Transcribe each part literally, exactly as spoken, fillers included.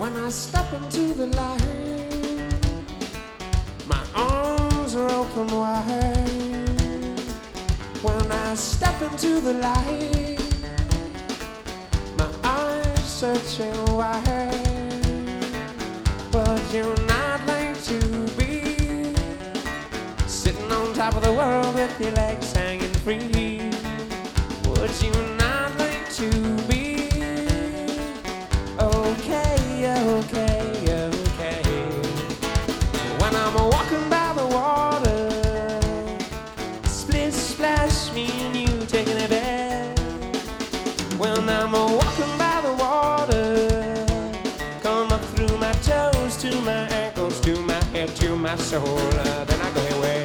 When I step into the light, my arms are open wide. When I step into the light, my eyes searching wide. Would you not like to be sitting on top of the world with your legs hanging free? Would you not like to be okay, okay, okay? When I'm walking by the water, split splash, me and you taking a bath. When I'm walking by the water, come up through my toes to my ankles, to my head, to my soul, uh, then I go away.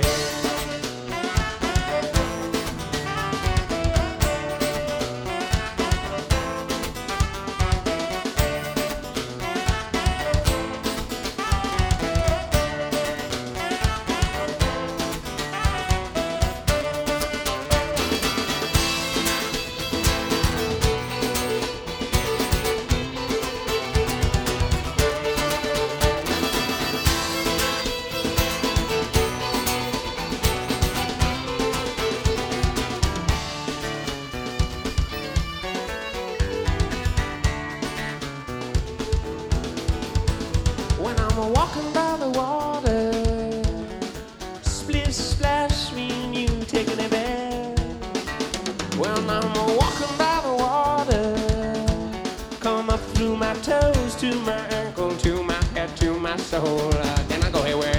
When I'm walking by the water, split splash, me and you taking a bath. When I'm walking by the water, come up through my toes to my ankle, to my head, to my soul, uh, then I go away.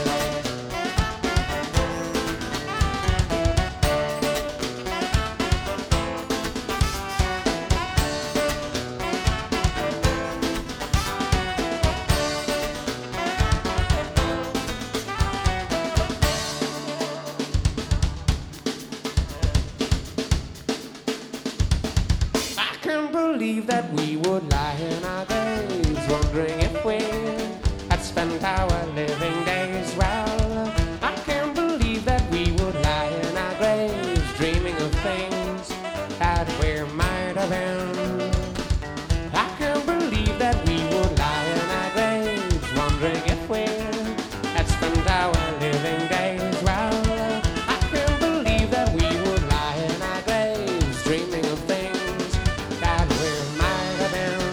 Can't believe that we would lie in our graves, wondering if we had spent our living days well. I can't believe that we would lie in our graves, dreaming of things that we might have been. I can't believe that we would lie in our graves, wondering if we had spent our living days well. I can't believe that we would lie in our graves, dreaming of things that we might have been.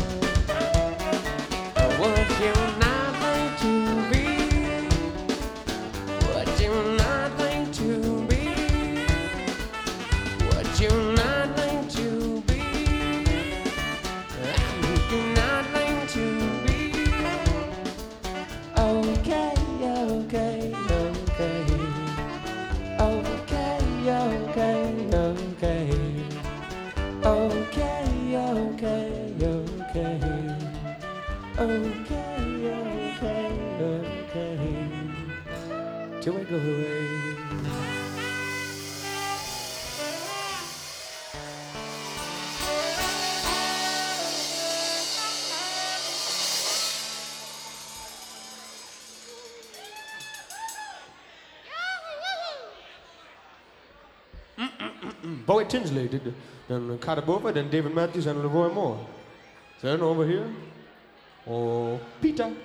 Would you not like to be? Would you not like to be? Would you not like to be? Would you not like to be? Okay, okay, okay. Okay, okay, okay. Okay, okay, okay. Okay, okay, okay. Till I go away. Boy Tinsley did, then Carter Beauford, then David Matthews, and LeRoy Moore. Then over here, oh, Peter.